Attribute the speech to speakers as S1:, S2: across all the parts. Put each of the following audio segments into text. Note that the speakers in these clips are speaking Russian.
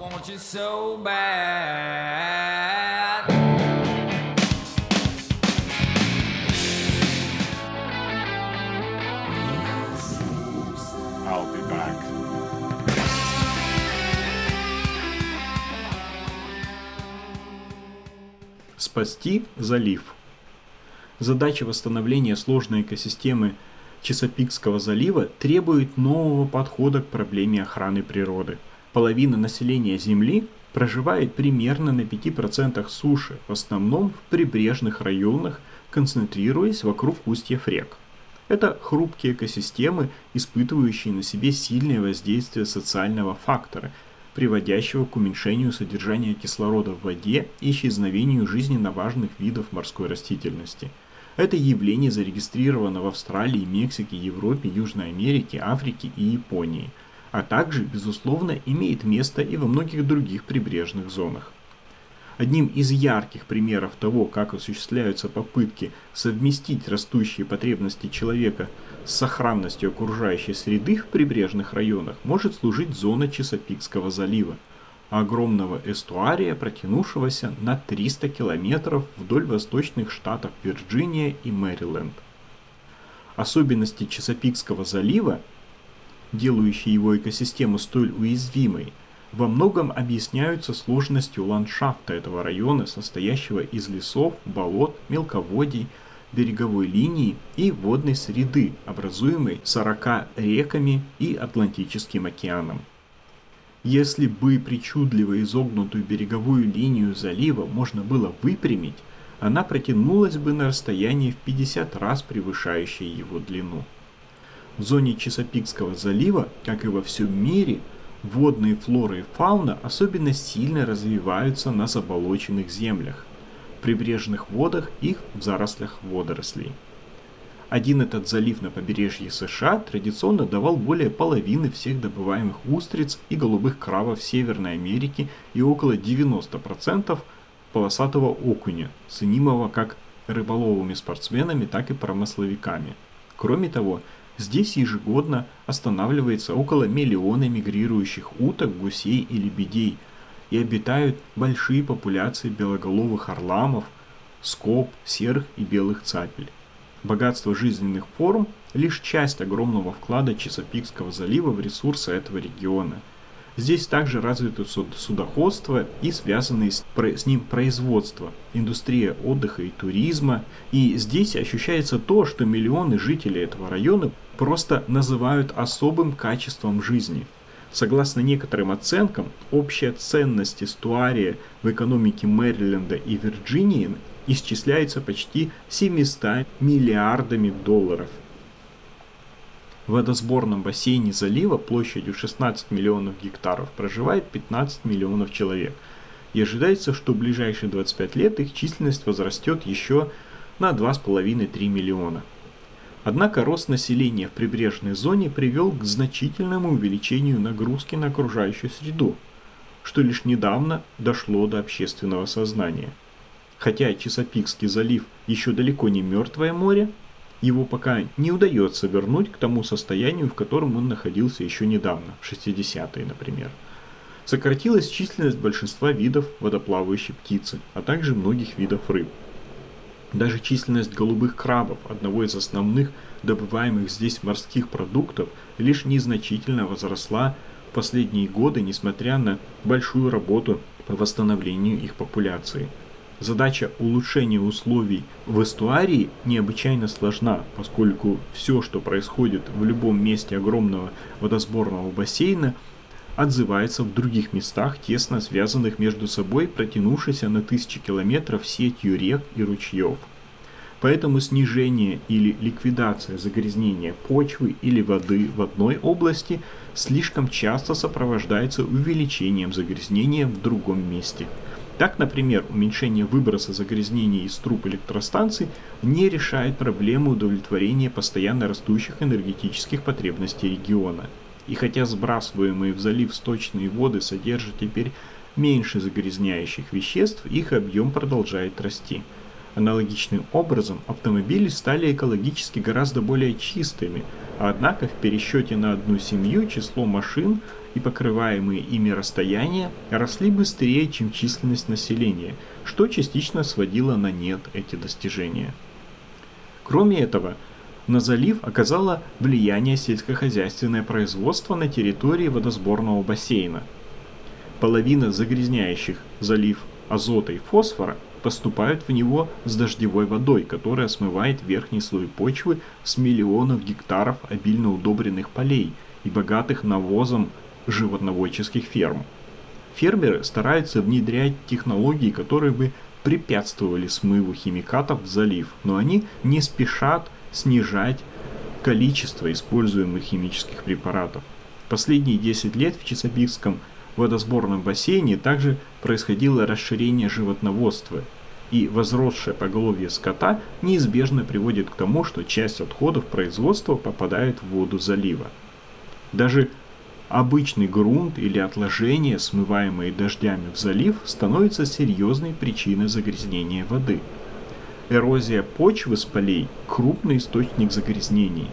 S1: want you so bad.
S2: I'll be back. Спасти залив. Задача восстановления сложной экосистемы Чесапикского залива требует нового подхода к проблеме охраны природы. Половина населения Земли проживает примерно на 5% суши, в основном в прибрежных районах, концентрируясь вокруг устьев рек. Это хрупкие экосистемы, испытывающие на себе сильное воздействие социального фактора, приводящего к уменьшению содержания кислорода в воде и исчезновению жизненно важных видов морской растительности. Это явление зарегистрировано в Австралии, Мексике, Европе, Южной Америке, Африке и Японии, а также, безусловно, имеет место и во многих других прибрежных зонах. Одним из ярких примеров того, как осуществляются попытки совместить растущие потребности человека с сохранностью окружающей среды в прибрежных районах, может служить зона Чесапикского залива, огромного эстуария, протянувшегося на 300 километров вдоль восточных штатов Вирджиния и Мэриленд. Особенности Чесапикского залива, делающие его экосистему столь уязвимой, во многом объясняются сложностью ландшафта этого района, состоящего из лесов, болот, мелководий, береговой линии и водной среды, образуемой 40 реками и Атлантическим океаном. Если бы причудливо изогнутую береговую линию залива можно было выпрямить, она протянулась бы на расстояние в 50 раз превышающее его длину. В зоне Чесапикского залива, как и во всем мире, водные флора и фауна особенно сильно развиваются на заболоченных землях, в прибрежных водах и в зарослях водорослей. Один этот залив на побережье США традиционно давал более половины всех добываемых устриц и голубых крабов Северной Америки и около 90% полосатого окуня, ценимого как рыболовыми спортсменами, так и промысловиками. Кроме того, здесь ежегодно останавливается около миллиона мигрирующих уток, гусей и лебедей, и обитают большие популяции белоголовых орламов, скоб, серых и белых цапель. Богатство жизненных форм – лишь часть огромного вклада Чесапикского залива в ресурсы этого региона. Здесь также развито судоходство и связанные с ним производство, индустрия отдыха и туризма. И здесь ощущается то, что миллионы жителей этого района просто называют особым качеством жизни. Согласно некоторым оценкам, общая ценность эстуария в экономике Мэриленда и Вирджинии исчисляется почти 700 миллиардами долларов. В водосборном бассейне залива площадью 16 миллионов гектаров проживает 15 миллионов человек, и ожидается, что в ближайшие 25 лет их численность возрастет еще на 2,5-3 миллиона. Однако рост населения в прибрежной зоне привел к значительному увеличению нагрузки на окружающую среду, что лишь недавно дошло до общественного сознания. Хотя Чесапикский залив еще далеко не мертвое море, его пока не удается вернуть к тому состоянию, в котором он находился еще недавно, в 60-е, например. Сократилась численность большинства видов водоплавающей птицы, а также многих видов рыб. Даже численность голубых крабов, одного из основных добываемых здесь морских продуктов, лишь незначительно возросла в последние годы, несмотря на большую работу по восстановлению их популяции. Задача улучшения условий в эстуарии необычайно сложна, поскольку все, что происходит в любом месте огромного водосборного бассейна, отзывается в других местах, тесно связанных между собой, протянувшейся на тысячи километров сетью рек и ручьев. Поэтому снижение или ликвидация загрязнения почвы или воды в одной области слишком часто сопровождается увеличением загрязнения в другом месте. Так, например, уменьшение выброса загрязнений из труб электростанций не решает проблему удовлетворения постоянно растущих энергетических потребностей региона. И хотя сбрасываемые в залив сточные воды содержат теперь меньше загрязняющих веществ, их объем продолжает расти. Аналогичным образом автомобили стали экологически гораздо более чистыми, однако в пересчете на одну семью число машин и покрываемые ими расстояния росли быстрее, чем численность населения, что частично сводило на нет эти достижения. Кроме этого, на залив оказало влияние сельскохозяйственное производство на территории водосборного бассейна. Половина загрязняющих залив азота и фосфора поступают в него с дождевой водой, которая смывает верхний слой почвы с миллионов гектаров обильно удобренных полей и богатых навозом животноводческих ферм. Фермеры стараются внедрять технологии, которые бы препятствовали смыву химикатов в залив, но они не спешат снижать количество используемых химических препаратов. Последние 10 лет в Чесапикском водосборном бассейне также происходило расширение животноводства, и возросшее поголовье скота неизбежно приводит к тому, что часть отходов производства попадает в воду залива. Даже обычный грунт или отложения, смываемые дождями в залив, становятся серьезной причиной загрязнения воды. Эрозия почвы с полей – крупный источник загрязнений.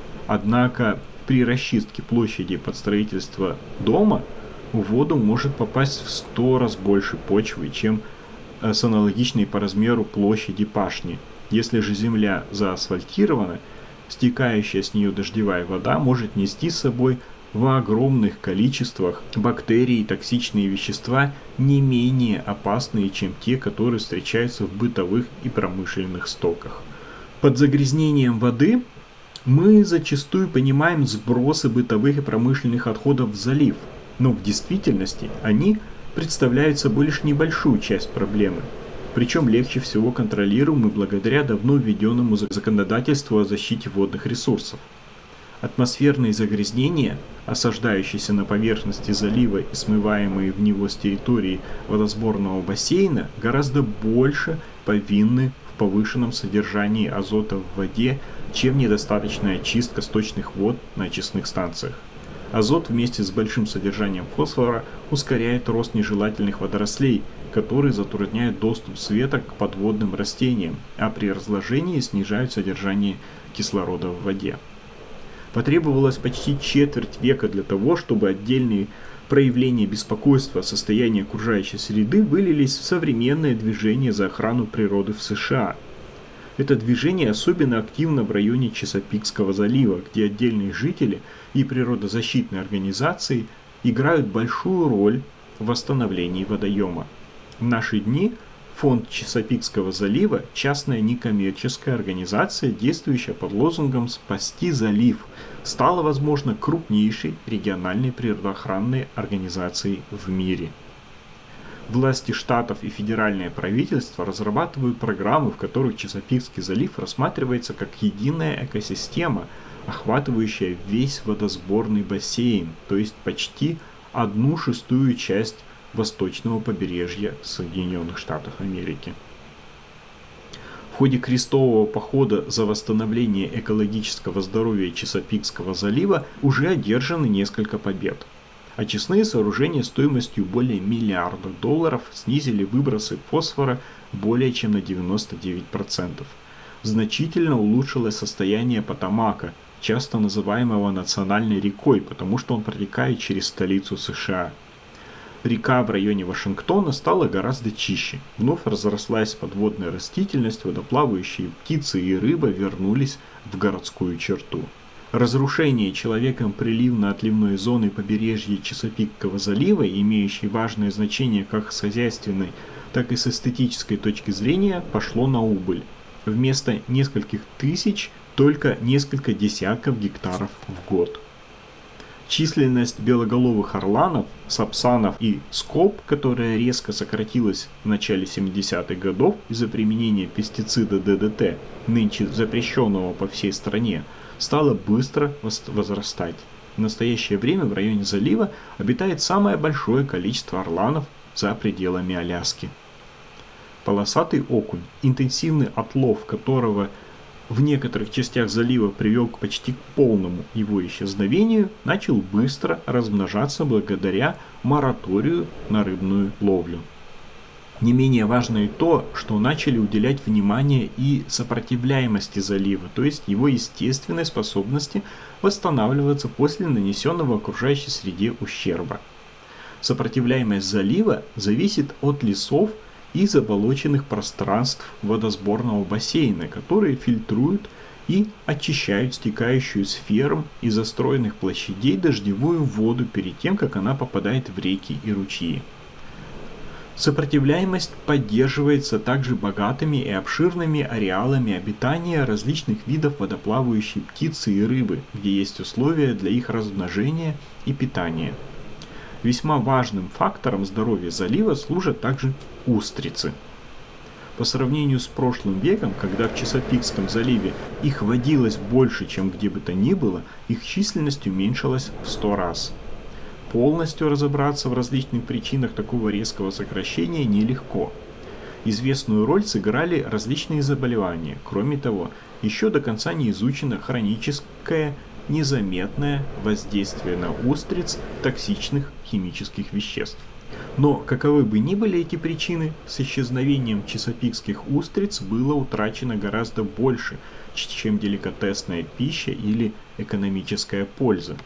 S2: Однако при расчистке площади под строительство дома в воду может попасть в 100 раз больше почвы, чем с аналогичной по размеру площади пашни. Если же земля заасфальтирована, стекающая с нее дождевая вода может нести с собой в огромных количествах бактерии и токсичные вещества, не менее опасные, чем те, которые встречаются в бытовых и промышленных стоках. Под загрязнением воды мы зачастую понимаем сбросы бытовых и промышленных отходов в залив, но в действительности они представляют собой лишь небольшую часть проблемы. Причем легче всего контролируемы благодаря давно введенному законодательству о защите водных ресурсов. Атмосферные загрязнения, осаждающиеся на поверхности залива и смываемые в него с территории водосборного бассейна, гораздо больше повинны в повышенном содержании азота в воде, чем недостаточная очистка сточных вод на очистных станциях. Азот вместе с большим содержанием фосфора ускоряет рост нежелательных водорослей, которые затрудняют доступ света к подводным растениям, а при разложении снижают содержание кислорода в воде. Потребовалось почти четверть века для того, чтобы отдельные проявления беспокойства о состоянии окружающей среды вылились в современное движение за охрану природы в США. Это движение особенно активно в районе Чесапикского залива, где отдельные жители и природозащитные организации играют большую роль в восстановлении водоема. В наши дни Фонд Чесапикского залива – частная некоммерческая организация, действующая под лозунгом «Спасти залив», стала, возможно, крупнейшей региональной природоохранной организацией в мире. Власти штатов и федеральное правительство разрабатывают программы, в которых Чесапикский залив рассматривается как единая экосистема, охватывающая весь водосборный бассейн, то есть почти 1/6 часть восточного побережья Соединенных Штатов Америки. В ходе крестового похода за восстановление экологического здоровья Чесапикского залива уже одержаны несколько побед. Очистные сооружения стоимостью более $1 миллиарда снизили выбросы фосфора более чем на 99%. Значительно улучшилось состояние Потомака, часто называемого национальной рекой, потому что он протекает через столицу США. Река в районе Вашингтона стала гораздо чище. Вновь разрослась подводная растительность, водоплавающие птицы и рыба вернулись в городскую черту. Разрушение человеком приливно-отливной зоны побережья Чесапикского залива, имеющей важное значение как с хозяйственной, так и с эстетической точки зрения, пошло на убыль. Вместо нескольких тысяч только несколько десятков гектаров в год. Численность белоголовых орланов, сапсанов и скоб, которая резко сократилась в начале 70-х годов из-за применения пестицида ДДТ, нынче запрещенного по всей стране, стала быстро возрастать. В настоящее время в районе залива обитает самое большое количество орланов за пределами Аляски. Полосатый окунь, интенсивный отлов которого в некоторых частях залива привел почти к полному его исчезновению, начал быстро размножаться благодаря мораторию на рыбную ловлю. Не менее важно и то, что начали уделять внимание и сопротивляемости залива, то есть его естественной способности восстанавливаться после нанесенного окружающей среде ущерба. Сопротивляемость залива зависит от лесов и заболоченных пространств водосборного бассейна, которые фильтруют и очищают стекающую с ферм и застроенных площадей дождевую воду перед тем, как она попадает в реки и ручьи. Сопротивляемость поддерживается также богатыми и обширными ареалами обитания различных видов водоплавающей птицы и рыбы, где есть условия для их размножения и питания. Весьма важным фактором здоровья залива служат также устрицы. По сравнению с прошлым веком, когда в Чесапикском заливе их водилось больше, чем где бы то ни было, их численность уменьшилась в 100 раз. Полностью разобраться в различных причинах такого резкого сокращения нелегко. Известную роль сыграли различные заболевания. Кроме того, еще до конца не изучено хроническое незаметное воздействие на устриц токсичных химических веществ. Но, каковы бы ни были эти причины, с исчезновением чесапикских устриц было утрачено гораздо больше, чем деликатесная пища или экономическая польза.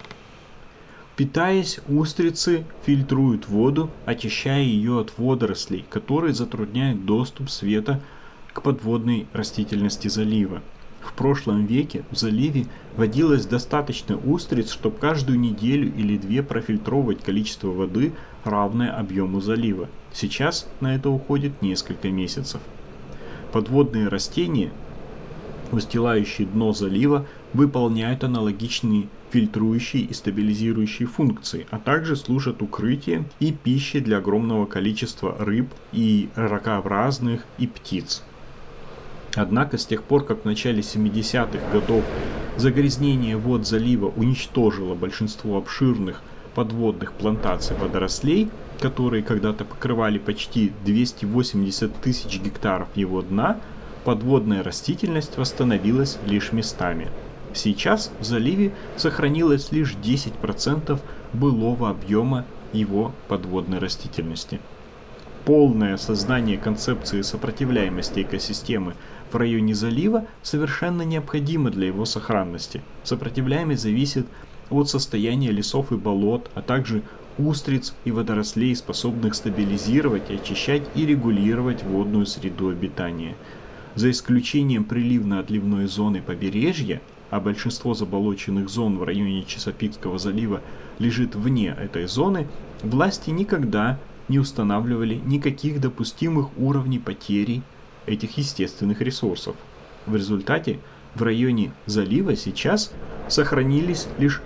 S2: Питаясь, устрицы фильтруют воду, очищая ее от водорослей, которые затрудняют доступ света к подводной растительности залива. В прошлом веке в заливе водилось достаточно устриц, чтобы каждую неделю или две профильтровывать количество воды, равное объему залива. Сейчас на это уходит несколько месяцев. Подводные растения, устилающие дно залива, выполняют аналогичные фильтрующие и стабилизирующие функции, а также служат укрытием и пищей для огромного количества рыб и ракообразных и птиц. Однако с тех пор, как в начале 70-х годов загрязнение вод залива уничтожило большинство обширных подводных плантаций водорослей, которые когда-то покрывали почти 280 тысяч гектаров его дна, подводная растительность восстановилась лишь местами. Сейчас в заливе сохранилось лишь 10% былого объема его подводной растительности. Полное осознание концепции сопротивляемости экосистемы в районе залива совершенно необходимо для его сохранности. Сопротивляемость зависит от состояния лесов и болот, а также устриц и водорослей, способных стабилизировать, очищать и регулировать водную среду обитания. За исключением приливно-отливной зоны побережья, а большинство заболоченных зон в районе Чесапикского залива лежит вне этой зоны, власти никогда не устанавливали никаких допустимых уровней потери этих естественных ресурсов. В результате в районе залива сейчас сохранились лишь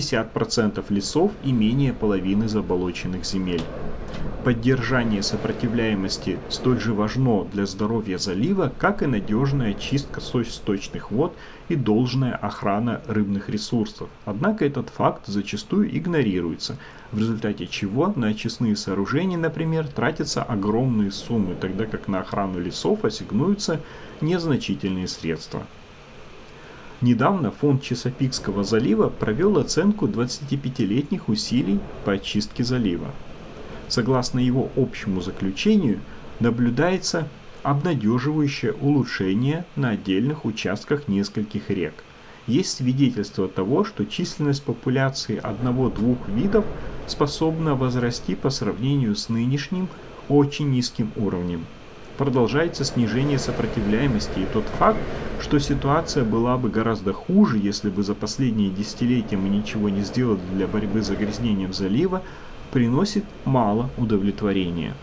S2: 60% лесов и менее половины заболоченных земель. Поддержание сопротивляемости столь же важно для здоровья залива, как и надежная очистка сточных вод и должная охрана рыбных ресурсов. Однако этот факт зачастую игнорируется, в результате чего на очистные сооружения, например, тратятся огромные суммы, тогда как на охрану лесов ассигнуются незначительные средства. Недавно фонд Чесапикского залива провел оценку 25-летних усилий по очистке залива. Согласно его общему заключению, наблюдается обнадеживающее улучшение на отдельных участках нескольких рек. Есть свидетельство того, что численность популяции одного-двух видов способна возрасти по сравнению с нынешним очень низким уровнем. Продолжается снижение сопротивляемости, и тот факт, что ситуация была бы гораздо хуже, если бы за последние десятилетия мы ничего не сделали для борьбы с загрязнением залива, приносит мало удовлетворения.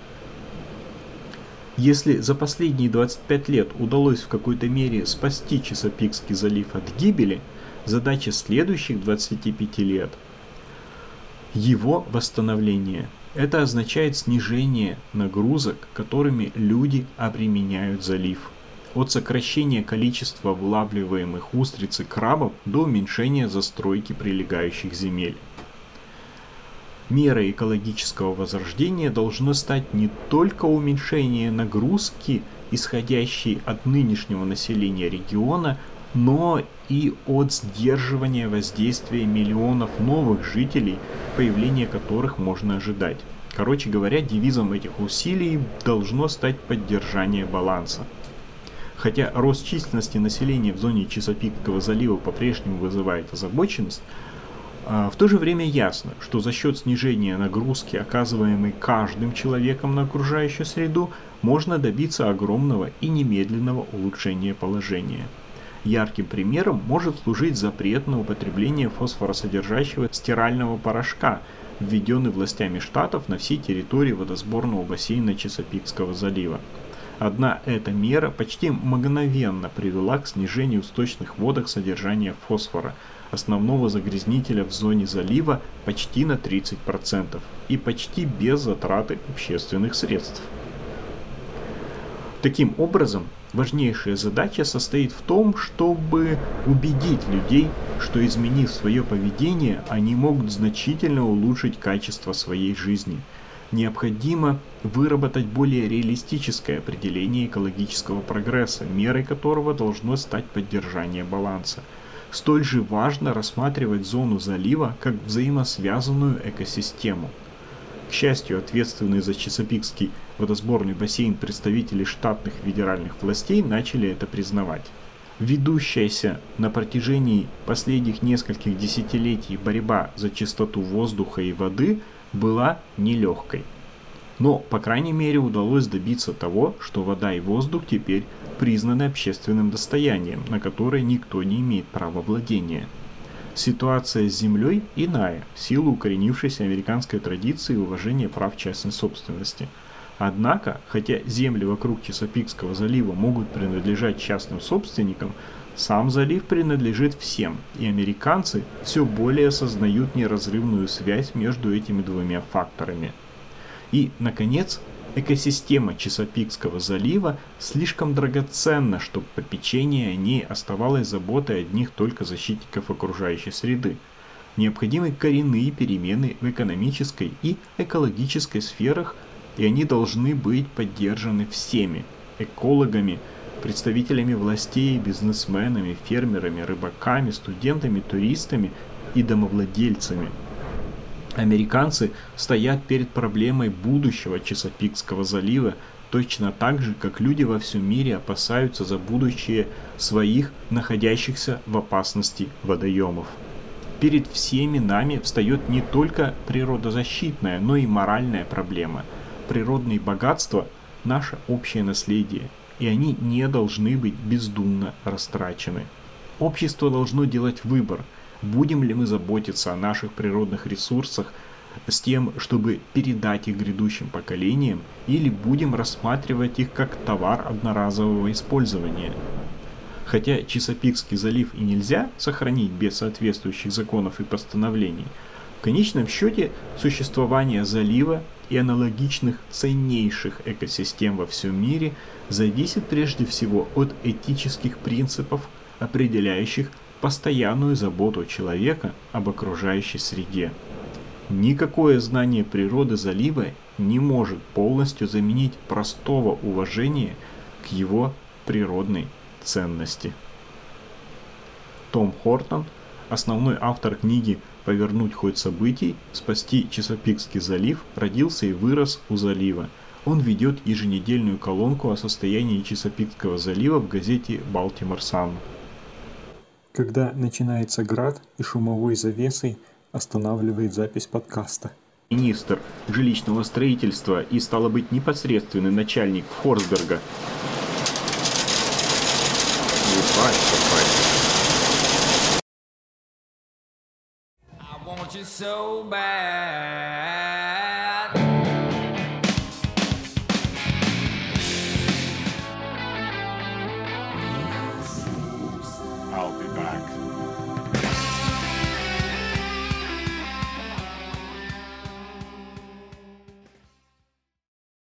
S2: Если за последние 25 лет удалось в какой-то мере спасти Чесапикский залив от гибели, задача следующих 25 лет – его восстановление. Это означает снижение нагрузок, которыми люди обременяют залив. От сокращения количества вылавливаемых устриц и крабов до уменьшения застройки прилегающих земель. Мерой экологического возрождения должно стать не только уменьшение нагрузки, исходящей от нынешнего населения региона, но и от сдерживания воздействия миллионов новых жителей, появление которых можно ожидать. Короче говоря, девизом этих усилий должно стать поддержание баланса. Хотя рост численности населения в зоне Чесапикского залива по-прежнему вызывает озабоченность, в то же время ясно, что за счет снижения нагрузки, оказываемой каждым человеком на окружающую среду, можно добиться огромного и немедленного улучшения положения. Ярким примером может служить запрет на употребление фосфоросодержащего стирального порошка, введенный властями штатов на всей территории водосборного бассейна Чесапикского залива. Одна эта мера почти мгновенно привела к снижению в сточных водах содержания фосфора, основного загрязнителя в зоне залива, почти на 30% и почти без затраты общественных средств. Таким образом, важнейшая задача состоит в том, чтобы убедить людей, что, изменив свое поведение, они могут значительно улучшить качество своей жизни. Необходимо выработать более реалистическое определение экологического прогресса, мерой которого должно стать поддержание баланса. Столь же важно рассматривать зону залива как взаимосвязанную экосистему. К счастью, ответственные за Чесапикский водосборный бассейн представители штатных федеральных властей начали это признавать. Ведущаяся на протяжении последних нескольких десятилетий борьба за чистоту воздуха и воды была нелегкой. Но, по крайней мере, удалось добиться того, что вода и воздух теперь признаны общественным достоянием, на которое никто не имеет права владения. Ситуация с землей иная, в силу укоренившейся американской традиции уважения прав частной собственности. Однако, хотя земли вокруг Чесапикского залива могут принадлежать частным собственникам, сам залив принадлежит всем, и американцы все более осознают неразрывную связь между этими двумя факторами. И, наконец, экосистема Чесапикского залива слишком драгоценна, чтобы попечение о ней оставалось заботой одних только защитников окружающей среды. Необходимы коренные перемены в экономической и экологической сферах, и они должны быть поддержаны всеми – экологами, представителями властей, бизнесменами, фермерами, рыбаками, студентами, туристами и домовладельцами. Американцы стоят перед проблемой будущего Чесапикского залива точно так же, как люди во всем мире опасаются за будущее своих находящихся в опасности водоемов. Перед всеми нами встает не только природозащитная, но и моральная проблема. Природные богатства – наше общее наследие, и они не должны быть бездумно растрачены. Общество должно делать выбор. Будем ли мы заботиться о наших природных ресурсах с тем, чтобы передать их грядущим поколениям, или будем рассматривать их как товар одноразового использования? Хотя Чесапикский залив и нельзя сохранить без соответствующих законов и постановлений, в конечном счете существование залива и аналогичных ценнейших экосистем во всем мире зависит прежде всего от этических принципов, определяющих постоянную заботу человека об окружающей среде. Никакое знание природы залива не может полностью заменить простого уважения к его природной ценности. Том Хортон, основной автор книги «Повернуть ход событий. Спасти Чесапикский залив», родился и вырос у залива. Он ведет еженедельную колонку о состоянии Чесапикского залива в газете «Балтимор Сан». Когда начинается град и шумовой завесой останавливает запись подкаста. Министр жилищного строительства и, стало быть, непосредственный начальник Форсберга.
S1: I'll be back.